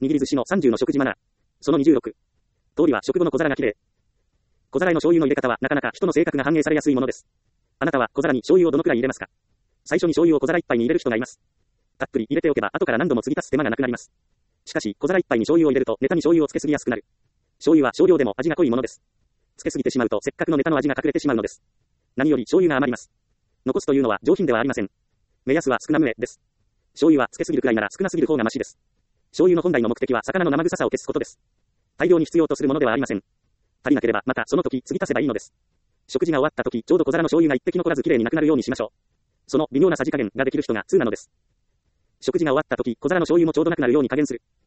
握り寿司の30の食事マナー。その26。通りは食後の小皿がきれい。小皿への醤油の入れ方はなかなか人の性格が反映されやすいものです。あなたは小皿に醤油をどのくらい入れますか？最初に醤油を小皿1杯に入れる人がいます。たっぷり入れておけば後から何度も継ぎ足す手間がなくなります。しかし小皿1杯に醤油を入れるとネタに醤油をつけすぎやすくなる。醤油は少量でも味が濃いものです。つけすぎてしまうとせっかくのネタの味が隠れてしまうのです。何より醤油が余ります。残すというのは上品ではありません。目安は少なめです。醤油はつけすぎるくらいなら少なすぎる方がマシです。醤油の本来の目的は魚の生臭さを消すことです。大量に必要とするものではありません。足りなければまたその時継ぎ足せばいいのです。食事が終わった時ちょうど小皿の醤油が一滴残らずきれいになくなるようにしましょう。その微妙なさじ加減ができる人が通なのです。食事が終わった時小皿の醤油もちょうどなくなるように加減する。